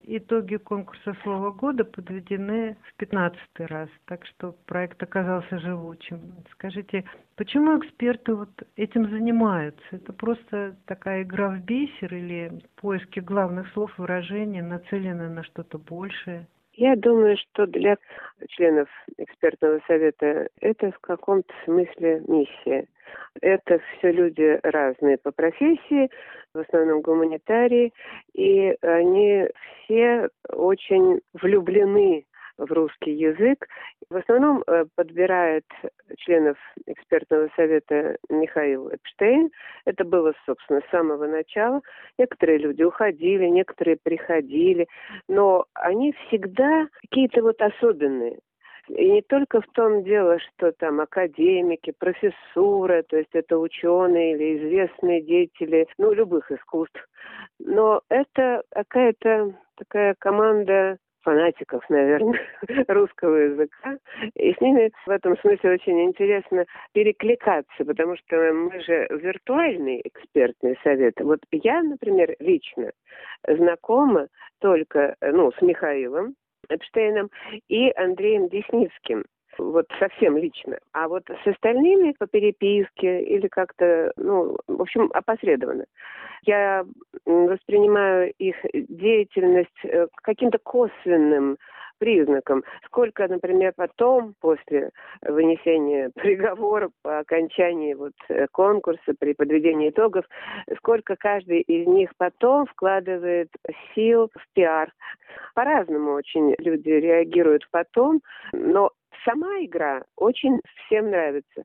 итоги конкурса «Слово года» подведены в 15-й раз, так что проект оказался живучим. Скажите, почему эксперты вот этим занимаются? Это просто такая игра в бисер или поиски главных слов выражения нацелены на что-то большее? Я думаю, что для членов экспертного совета это в каком-то смысле миссия. Это все люди разные по профессии, в основном гуманитарии, и они все очень влюблены в русский язык. В основном подбирает членов экспертного совета Михаил Эпштейн. Это было, собственно, с самого начала. Некоторые люди уходили, некоторые приходили, но они всегда какие-то вот особенные. И не только в том дело, что там академики, профессура, то есть это ученые или известные деятели, любых искусств. Но это какая-то такая команда фанатиков, наверное, русского языка. И с ними в этом смысле очень интересно перекликаться, потому что мы же виртуальный экспертный совет. Вот я, например, лично знакома только с Михаилом Эпштейном и Андреем Десницким. Вот совсем лично. А вот с остальными по переписке или как-то, в общем, опосредованно. Я воспринимаю их деятельность каким-то косвенным признаком. Сколько, например, потом, после вынесения приговора по окончании конкурса, при подведении итогов, сколько каждый из них потом вкладывает сил в пиар. По-разному очень люди реагируют потом, но сама игра очень всем нравится.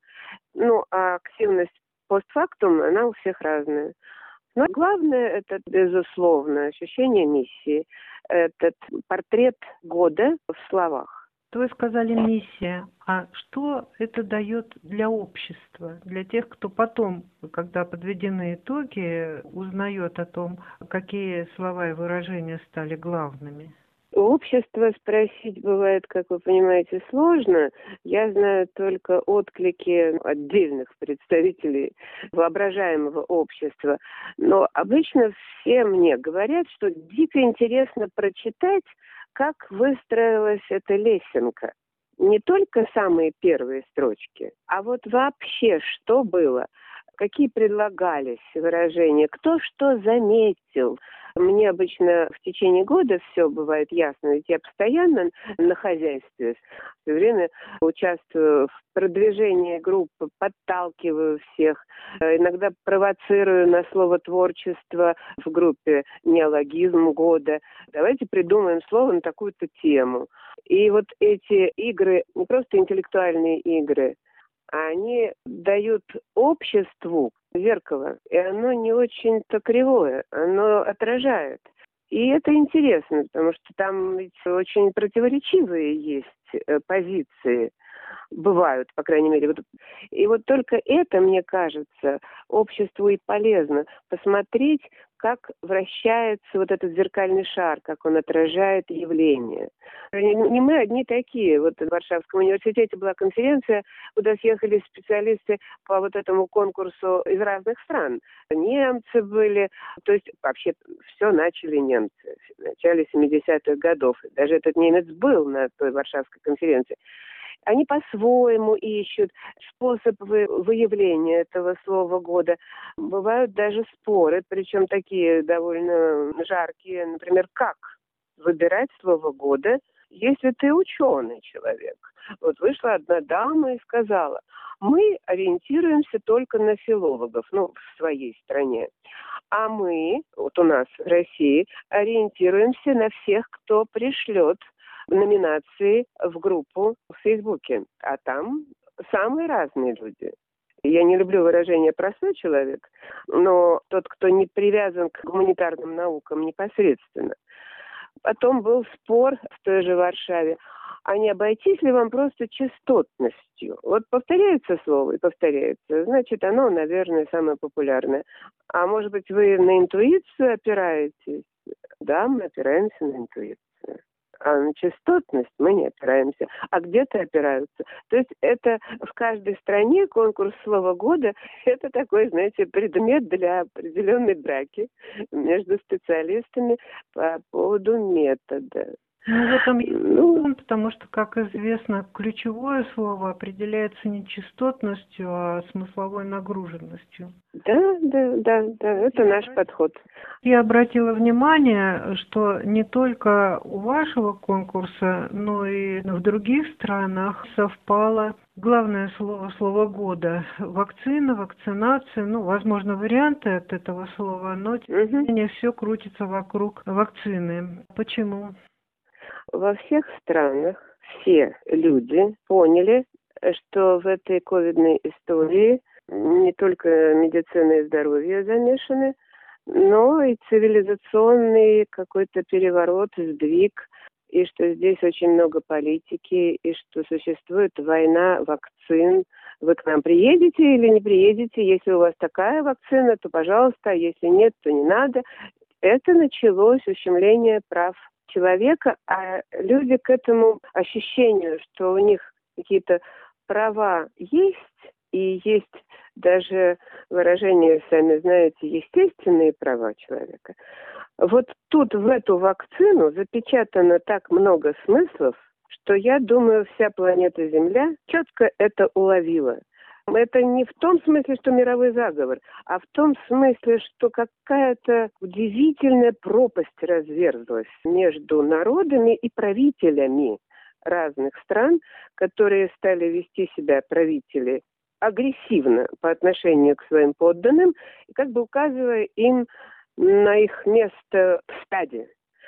А активность постфактум, она у всех разная. Но главное, это, безусловно, ощущение миссии. Этот портрет года в словах. Вы сказали «миссия». А что это дает для общества, для тех, кто потом, когда подведены итоги, узнает о том, какие слова и выражения стали главными? Общество спросить бывает, как вы понимаете, сложно. Я знаю только отклики отдельных представителей воображаемого общества. Но обычно все мне говорят, что дико интересно прочитать, как выстроилась эта лесенка. Не только самые первые строчки, а вот вообще что было, какие предлагались выражения, кто что заметил. Мне обычно в течение года все бывает ясно, ведь я постоянно на хозяйстве, все время участвую в продвижении группы, подталкиваю всех, иногда провоцирую на слово «творчество» в группе «Неологизм года». Давайте придумаем слово на такую-то тему. И вот эти игры, не просто интеллектуальные игры, они дают обществу зеркало, и оно не очень-то кривое, оно отражает. И это интересно, потому что там ведь очень противоречивые есть позиции, бывают, по крайней мере. И вот только это, мне кажется, обществу и полезно посмотреть, как вращается вот этот зеркальный шар, как он отражает явление. Не мы одни такие. Вот в Варшавском университете была конференция, куда съехались специалисты по вот этому конкурсу из разных стран. Немцы были, то есть вообще все начали немцы в начале 70-х годов. Даже этот немец был на той Варшавской конференции. Они по-своему ищут способ выявления этого слова года. Бывают даже споры, причем такие довольно жаркие. Например, как выбирать слово года, если ты ученый человек? Вот вышла одна дама и сказала: мы ориентируемся только на филологов, в своей стране. А мы, вот у нас в России, ориентируемся на всех, кто пришлет номинации в группу в Фейсбуке. А там самые разные люди. Я не люблю выражение «простой человек», но тот, кто не привязан к гуманитарным наукам непосредственно. Потом был спор в той же Варшаве. А не обойтись ли вам просто частотностью? Вот повторяется слово и повторяется, значит, оно, наверное, самое популярное. А может быть, вы на интуицию опираетесь? Да, мы опираемся на интуицию. а на частотность мы не опираемся. А где-то опираются. То есть это в каждой стране конкурс слова года – это такой, знаете, предмет для определенной драки между специалистами по поводу метода. Ну, в этом есть резон, потому что, как известно, ключевое слово определяется не частотностью, а смысловой нагруженностью. Да, это наш подход. Я обратила внимание, что не только у вашего конкурса, но и в других странах совпало главное слово года. Вакцина, вакцинация, возможно, варианты от этого слова, но тем не менее все крутится вокруг вакцины. Почему? Во всех странах все люди поняли, что в этой ковидной истории не только медицина и здоровье замешаны, но и цивилизационный какой-то переворот, сдвиг, и что здесь очень много политики, и что существует война вакцин. Вы к нам приедете или не приедете? Если у вас такая вакцина, то пожалуйста, а если нет, то не надо. Это началось ущемление прав человека, а люди к этому ощущению, что у них какие-то права есть, и есть даже выражение, сами знаете, естественные права человека. Вот тут в эту вакцину запечатано так много смыслов, что я думаю, вся планета Земля четко это уловила. Это не в том смысле, что мировой заговор, а в том смысле, что какая-то удивительная пропасть разверзлась между народами и правителями разных стран, которые стали вести себя, правители, агрессивно по отношению к своим подданным, и как бы указывая им на их место в стаде.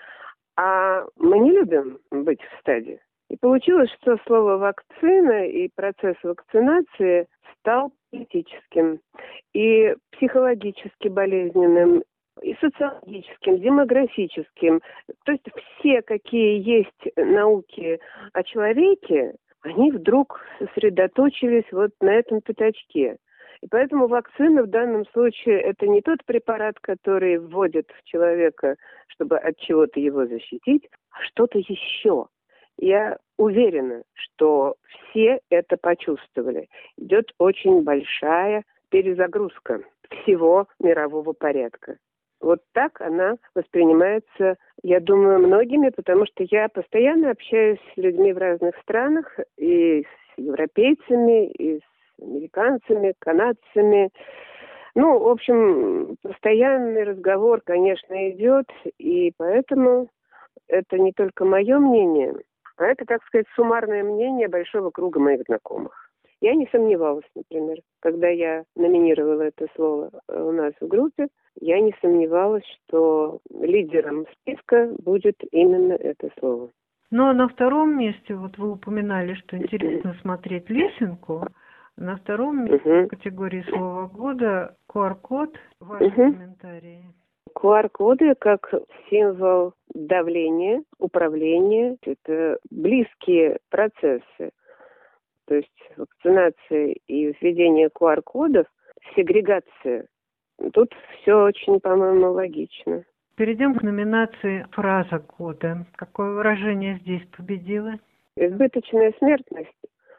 А мы не любим быть в стаде. И получилось, что слово «вакцина» и процесс вакцинации стал политическим и психологически болезненным, и социологическим, демографическим. То есть все, какие есть науки о человеке, они вдруг сосредоточились вот на этом пятачке. И поэтому вакцина в данном случае это не тот препарат, который вводят в человека, чтобы от чего-то его защитить, а что-то еще. Я уверена, что все это почувствовали. Идет очень большая перезагрузка всего мирового порядка. Вот так она воспринимается, я думаю, многими, потому что я постоянно общаюсь с людьми в разных странах, и с европейцами, и с американцами, канадцами. В общем, постоянный разговор, конечно, идет, и поэтому это не только мое мнение, а это, так сказать, суммарное мнение большого круга моих знакомых. Я не сомневалась, например, когда я номинировала это слово у нас в группе, я не сомневалась, что лидером списка будет именно это слово. Но на втором месте, вот вы упоминали, что интересно смотреть лесенку, на втором месте в категории слова года QR-код. Ваши комментарии. QR-коды как символ давления, управления, это близкие процессы. То есть вакцинация и введение QR-кодов, сегрегация. Тут все очень, по-моему, логично. Перейдем к номинации «Фраза года». Какое выражение здесь победило? Избыточная смертность.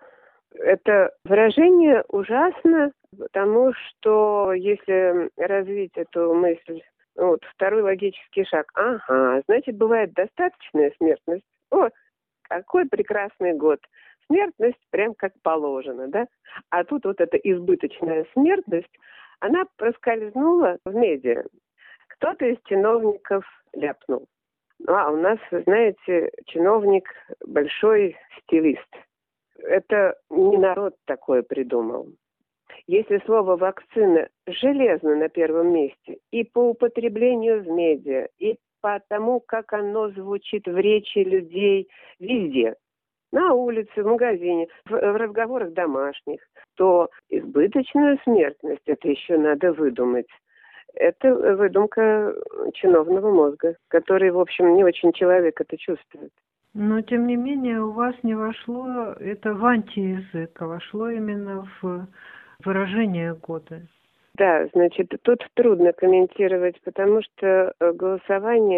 Это выражение ужасно, потому что если развить эту мысль, второй логический шаг. Значит, бывает достаточная смертность. Какой прекрасный год. Смертность прям как положено, да? А тут вот эта избыточная смертность, она проскользнула в медиа. Кто-то из чиновников ляпнул. А у нас, знаете, чиновник большой стилист. Это не народ такое придумал. Если слово «вакцина» железно на первом месте и по употреблению в медиа, и по тому, как оно звучит в речи людей везде, на улице, в магазине, в разговорах домашних, то избыточную смертность, это еще надо выдумать. Это выдумка чиновного мозга, который, в общем, не очень человек это чувствует. Но, тем не менее, у вас не вошло это в антиязык, а вошло именно в выражение года. Да, значит, тут трудно комментировать, потому что голосование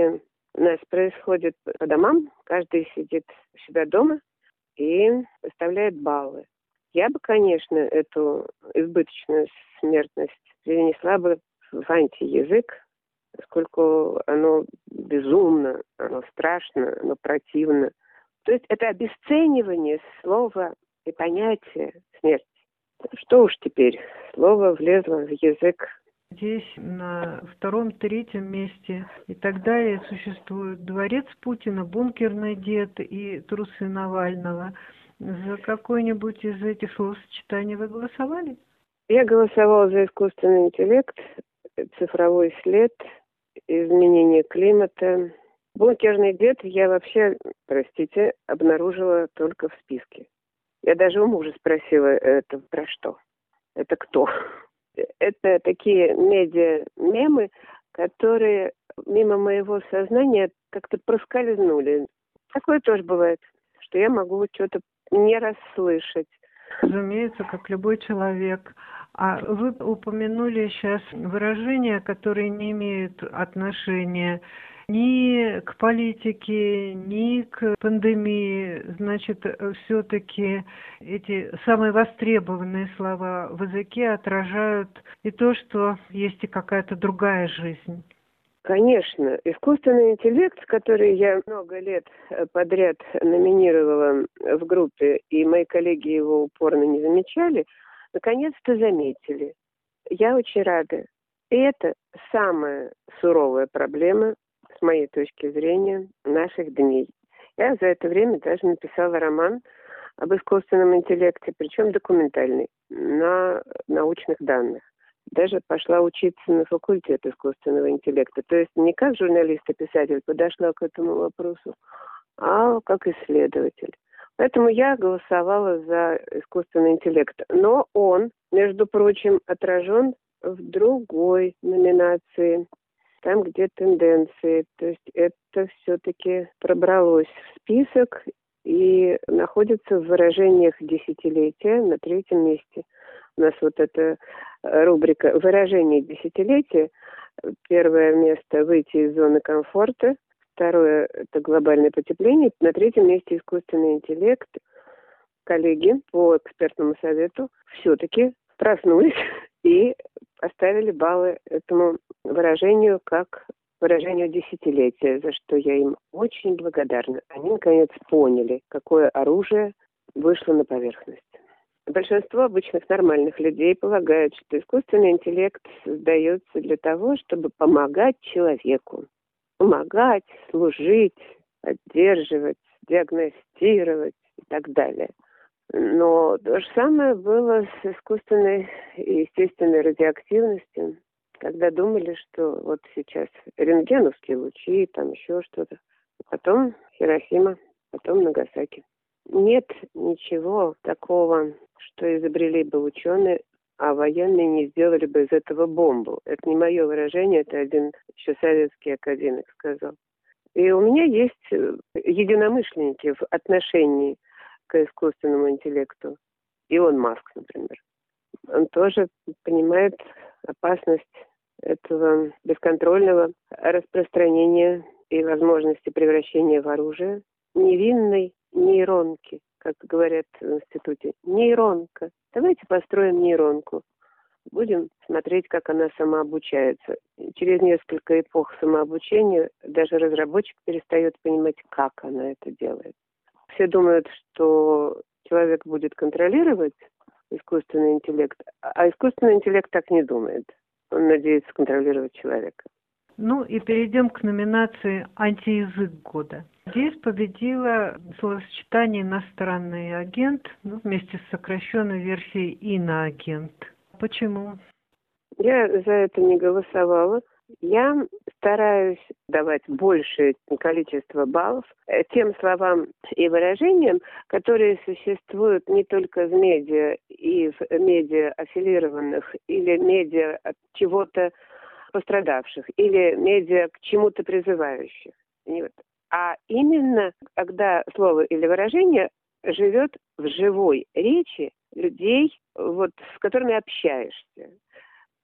У нас происходит по домам, каждый сидит у себя дома и выставляет баллы. Я бы, конечно, эту избыточную смертность перенесла бы в антиязык, поскольку оно безумно, оно страшно, оно противно. То есть это обесценивание слова и понятия смерти. Что уж теперь, слово влезло в язык. Здесь на втором-третьем месте и так далее существует дворец Путина, бункерный дед и трусы Навального. За какое-нибудь из этих словосочетаний вы голосовали? Я голосовала за искусственный интеллект, цифровой след, изменение климата. Бункерный дед я вообще, простите, обнаружила только в списке. Я даже у мужа спросила, это про что? Это кто? Это такие медиа-мемы, которые мимо моего сознания как-то проскользнули. Такое тоже бывает, что я могу что-то не расслышать. Разумеется, как любой человек. А вы упомянули сейчас выражения, которые не имеют отношения ни к политике, ни к пандемии. Значит, все-таки эти самые востребованные слова в языке отражают и то, что есть и какая-то другая жизнь. Конечно, искусственный интеллект, который я много лет подряд номинировала в группе, и мои коллеги его упорно не замечали, наконец-то заметили. Я очень рада. И это самая суровая проблема, с моей точки зрения, наших дней. Я за это время даже написала роман об искусственном интеллекте, причем документальный, на научных данных. Даже пошла учиться на факультет искусственного интеллекта. То есть не как журналист и писатель подошла к этому вопросу, а как исследователь. Поэтому я голосовала за искусственный интеллект. Но он, между прочим, отражен в другой номинации, там, где тенденции. То есть это все-таки пробралось в список и находится в выражениях десятилетия на 3-м месте. У нас вот эта рубрика «Выражение десятилетия». Первое место – выйти из зоны комфорта. Второе – это глобальное потепление. На 3-м месте искусственный интеллект. Коллеги по экспертному совету все-таки проснулись и поставили баллы этому выражению как выражению десятилетия, за что я им очень благодарна. Они, наконец, поняли, какое оружие вышло на поверхность. Большинство обычных нормальных людей полагают, что искусственный интеллект создается для того, чтобы помогать человеку. Помогать, служить, поддерживать, диагностировать и так далее. Но то же самое было с искусственной и естественной радиоактивностью, когда думали, что вот сейчас рентгеновские лучи, там еще что-то. Потом Хиросима, потом Нагасаки. Нет ничего такого, что изобрели бы ученые, а военные не сделали бы из этого бомбу. Это не мое выражение, это один еще советский академик сказал. И у меня есть единомышленники в отношении к искусственному интеллекту. Илон Маск, например. Он тоже понимает опасность этого бесконтрольного распространения и возможности превращения в оружие невинной нейронки, как говорят в институте. Нейронка. Давайте построим нейронку. Будем смотреть, как она самообучается. Через несколько эпох самообучения даже разработчик перестает понимать, как она это делает. Все думают, что человек будет контролировать искусственный интеллект, а искусственный интеллект так не думает. Он надеется контролировать человека. Ну и перейдем к номинации «Антиязык года». Здесь победило словосочетание «иностранный агент», вместе с сокращенной версией «иноагент». Почему? Я за это не голосовала. Я стараюсь давать большее количество баллов тем словам и выражениям, которые существуют не только в медиа и в медиа аффилированных или медиа от чего-то пострадавших, или медиа к чему-то призывающих. А именно, когда слово или выражение живет в живой речи людей, с которыми общаешься.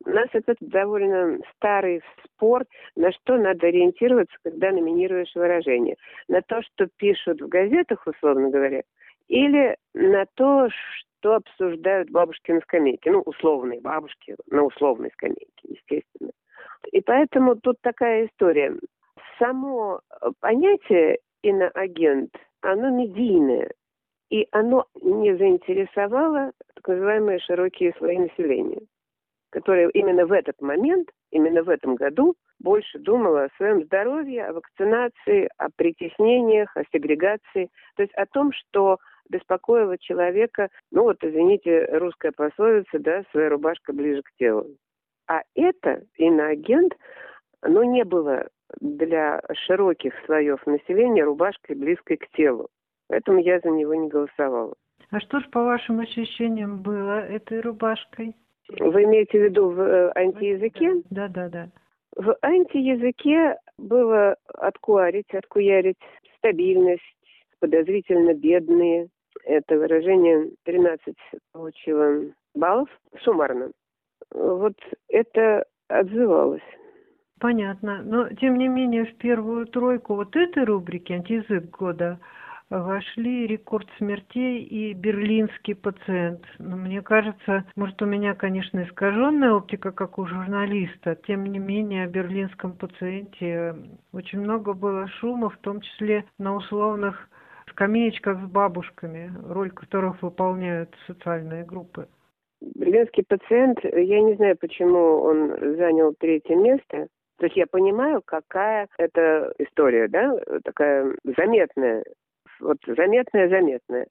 У нас это довольно старый спор, на что надо ориентироваться, когда номинируешь выражение. На то, что пишут в газетах, условно говоря, или на то, что обсуждают бабушки на скамейке. Ну, условные бабушки на условной скамейке, естественно. И поэтому тут такая история. Само понятие иноагент, оно медийное. И оно не заинтересовало так называемые широкие слои населения, которые именно в этот момент, именно в этом году больше думало о своем здоровье, о вакцинации, о притеснениях, о сегрегации. То есть о том, что беспокоило человека, ну вот, извините, русская пословица, да, своя рубашка ближе к телу. А это иноагент, оно не было для широких слоев населения рубашкой близкой к телу. Поэтому я за него не голосовала. А что ж, по вашим ощущениям, было этой рубашкой? Вы имеете в виду в антиязыке? Да. В антиязыке было откуярить, стабильность, подозрительно бедные. Это выражение 13 получило баллов суммарно. Вот это отзывалось. Понятно. Но, тем не менее, в первую тройку вот этой рубрики «Антиязык года» вошли рекорд смертей и берлинский пациент. Но мне кажется, может, у меня, конечно, искаженная оптика, как у журналиста, тем не менее, о берлинском пациенте очень много было шума, в том числе на условных скамеечках с бабушками, роль которых выполняют социальные группы. Берлинский пациент, я не знаю, почему он занял 3-е место. То есть я понимаю, какая это история, да, такая заметная. Вот заметная.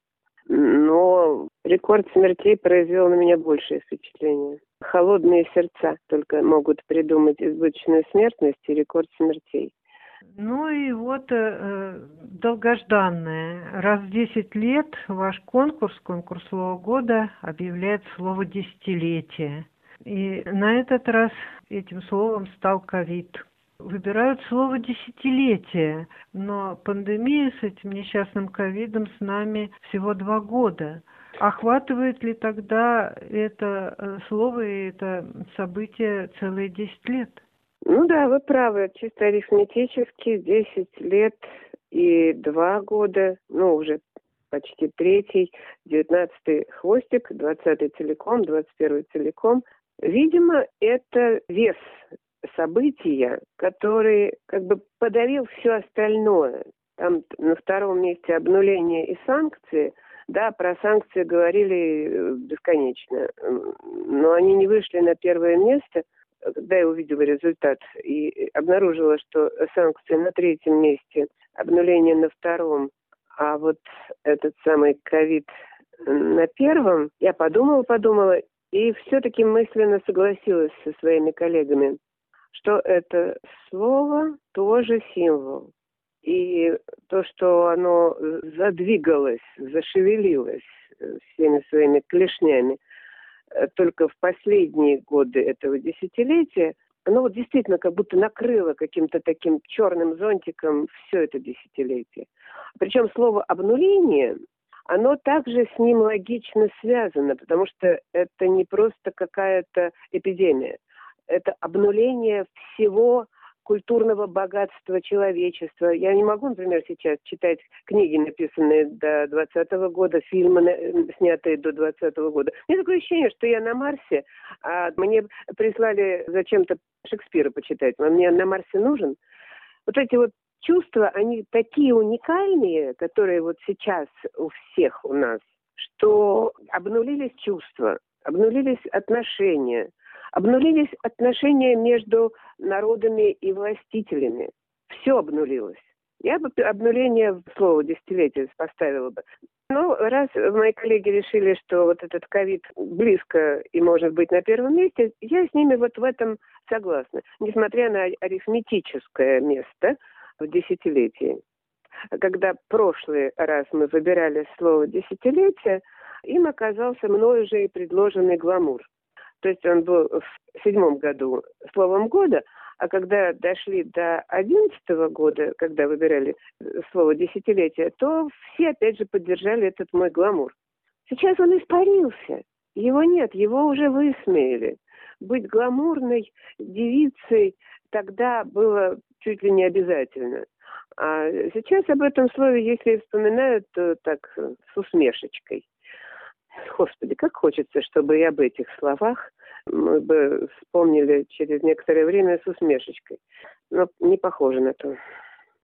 Но рекорд смертей произвел на меня большее впечатление. Холодные сердца только могут придумать избыточную смертность и рекорд смертей. Ну и вот долгожданное. Раз в 10 лет ваш конкурс слова года, объявляет слово «десятилетие». И на этот раз этим словом стал ковид. Выбирают слово «десятилетие», но пандемия с этим несчастным ковидом с нами всего 2 года. Охватывает ли тогда это слово и это событие целые 10 лет? Ну да, вы правы. Чисто арифметически 10 лет и 2 года, ну уже почти 3-й, 19-й хвостик, 20-й целиком, 21-й целиком. Видимо, это вес события, который как бы подавил все остальное. Там на 2-м месте обнуление и санкции. Да, про санкции говорили бесконечно, но они не вышли на 1-е место. Когда я увидела результат и обнаружила, что санкции на 3-м месте, обнуление на 2-м, а вот этот самый ковид на 1-м, я подумала, и все-таки мысленно согласилась со своими коллегами, что это слово тоже символ. И то, что оно задвигалось, зашевелилось всеми своими клешнями только в последние годы этого десятилетия, оно вот действительно как будто накрыло каким-то таким черным зонтиком все это десятилетие. Причем слово «обнуление», оно также с ним логично связано, потому что это не просто какая-то эпидемия. Это обнуление всего культурного богатства человечества. Я не могу, например, сейчас читать книги, написанные до 20-го года, фильмы, снятые до 20-го года. У меня такое ощущение, что я на Марсе, а мне прислали зачем-то Шекспира почитать. А мне на Марсе нужен. Вот эти вот чувства, они такие уникальные, которые вот сейчас у всех у нас, что обнулились чувства, обнулились отношения, обнулились отношения между народами и властителями. Все обнулилось. Я бы обнуление в слово «десятилетие» поставила бы. Но раз мои коллеги решили, что вот этот ковид близко и может быть на 1-м месте, я с ними вот в этом согласна. Несмотря на арифметическое место в десятилетии. Когда в прошлый раз мы выбирали слово «десятилетие», им оказался мною же и предложенный гламур. То есть он был в 7-м году словом года, а когда дошли до 11-го года, когда выбирали слово «десятилетие», то все опять же поддержали этот мой гламур. Сейчас он испарился. Его нет, его уже высмеяли. быть гламурной девицей тогда было чуть ли не обязательно. А сейчас об этом слове, если вспоминают, то так с усмешечкой. Господи, как хочется, чтобы и об этих словах мы бы вспомнили через некоторое время с усмешечкой. Но не похоже на то.